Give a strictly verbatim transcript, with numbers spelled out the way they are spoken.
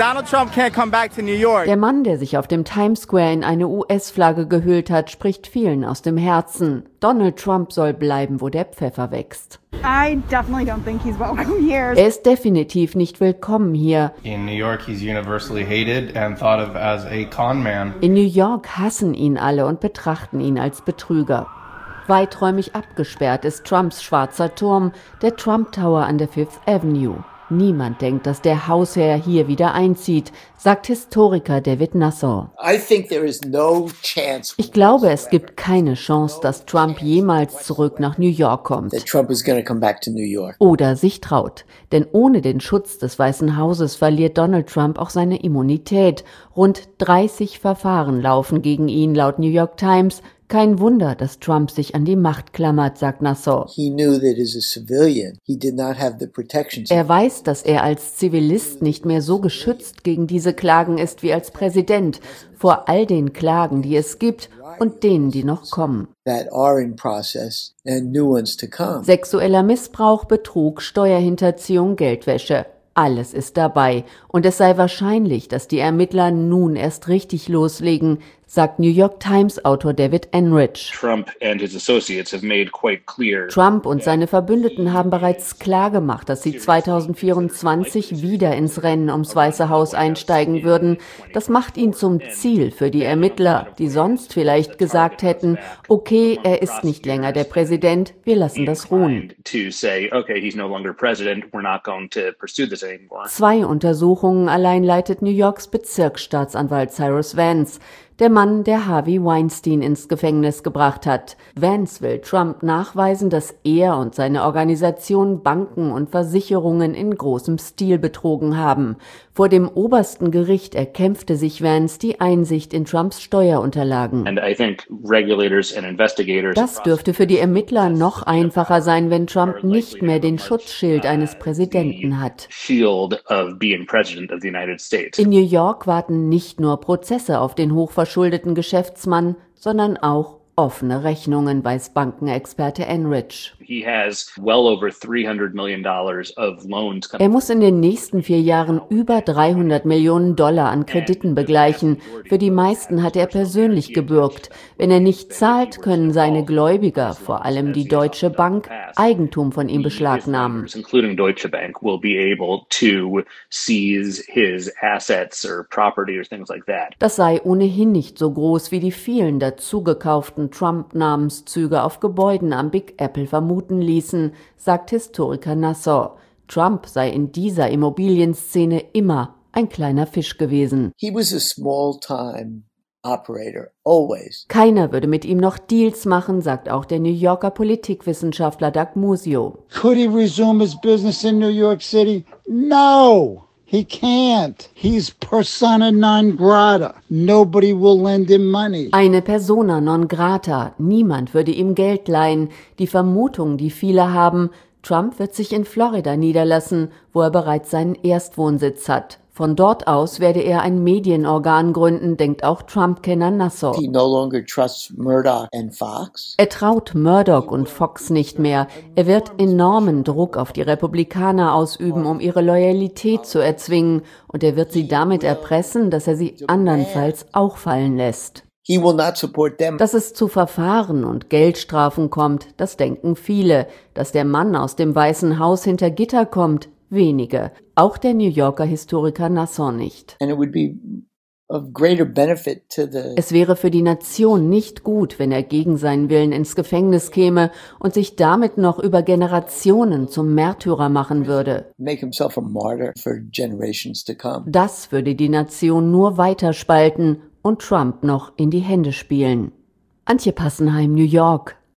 Donald Trump can't come back to New York. Der Mann, der sich auf dem Times Square in eine U S-Flagge gehüllt hat, spricht vielen aus dem Herzen. Donald Trump soll bleiben, wo der Pfeffer wächst. I definitely don't think he's welcome here. Er ist definitiv nicht willkommen hier. In New York he's universally hated and thought of as a con man. In New York hassen ihn alle und betrachten ihn als Betrüger. Weiträumig abgesperrt ist Trumps schwarzer Turm, der Trump Tower an der Fifth Avenue. Niemand denkt, dass der Hausherr hier wieder einzieht, sagt Historiker David Nassau. Ich glaube, es gibt keine Chance, dass Trump jemals zurück nach New York kommt. Oder sich traut. Denn ohne den Schutz des Weißen Hauses verliert Donald Trump auch seine Immunität. Rund dreißig Verfahren laufen gegen ihn, laut New York Times. Kein Wunder, dass Trump sich an die Macht klammert, sagt Nassau. Er weiß, dass er als Zivilist nicht mehr so geschützt gegen diese Klagen ist wie als Präsident, vor all den Klagen, die es gibt und denen, die noch kommen. Sexueller Missbrauch, Betrug, Steuerhinterziehung, Geldwäsche. Alles ist dabei. Und es sei wahrscheinlich, dass die Ermittler nun erst richtig loslegen, sagt New York Times Autor David Enrich. Trump and his associates have made quite clear. Trump und seine Verbündeten haben bereits klargemacht, dass sie zweitausendvierundzwanzig wieder ins Rennen ums Weiße Haus einsteigen würden. Das macht ihn zum Ziel für die Ermittler, die sonst vielleicht gesagt hätten, okay, er ist nicht länger der Präsident, wir lassen das ruhen. Zwei Untersuchungen allein leitet New Yorks Bezirksstaatsanwalt Cyrus Vance, der Mann, der Harvey Weinstein ins Gefängnis gebracht hat. Vance will Trump nachweisen, dass er und seine Organisation Banken und Versicherungen in großem Stil betrogen haben. Vor dem obersten Gericht erkämpfte sich Vance die Einsicht in Trumps Steuerunterlagen. Das dürfte für die Ermittler noch einfacher sein, wenn Trump nicht mehr den Schutzschild eines Präsidenten hat. In New York warten nicht nur Prozesse auf den hochverschuldeten Geschäftsmann, sondern auch offene Rechnungen, weiß Bankenexperte Enrich. Er muss in den nächsten vier Jahren über dreihundert Millionen Dollar an Krediten begleichen. Für die meisten hat er persönlich gebürgt. Wenn er nicht zahlt, können seine Gläubiger, vor allem die Deutsche Bank, Eigentum von ihm beschlagnahmen. Das sei ohnehin nicht so groß wie die vielen dazugekauften Trump-Namenszüge auf Gebäuden am Big Apple vermuten ließen, sagt Historiker Nassau. Trump sei in dieser Immobilienszene immer ein kleiner Fisch gewesen. Keiner würde mit ihm noch Deals machen, sagt auch der New Yorker Politikwissenschaftler Doug Musio. Could he resume his business in New York City? No! He can't. He's persona non grata. Nobody will lend him money. Eine persona non grata. Niemand würde ihm Geld leihen. Die Vermutung, die viele haben, Trump wird sich in Florida niederlassen, wo er bereits seinen Erstwohnsitz hat. Von dort aus werde er ein Medienorgan gründen, denkt auch Trump-Kenner Nassau. He no longer trusts Murdoch and Fox. Er traut Murdoch und Fox nicht mehr. Er wird enormen Druck auf die Republikaner ausüben, um ihre Loyalität zu erzwingen. Und er wird sie damit erpressen, dass er sie andernfalls auch fallen lässt. He will not support them. Dass es zu Verfahren und Geldstrafen kommt, das denken viele. Dass der Mann aus dem Weißen Haus hinter Gitter kommt, wenige. Auch der New Yorker Historiker Nassau nicht. And it would be of greater benefit to the Es wäre für die Nation nicht gut, wenn er gegen seinen Willen ins Gefängnis käme und sich damit noch über Generationen zum Märtyrer machen würde. make himself a martyr for generations to come. Das würde die Nation nur weiter spalten und Trump noch in die Hände spielen. Antje Passenheim, New York.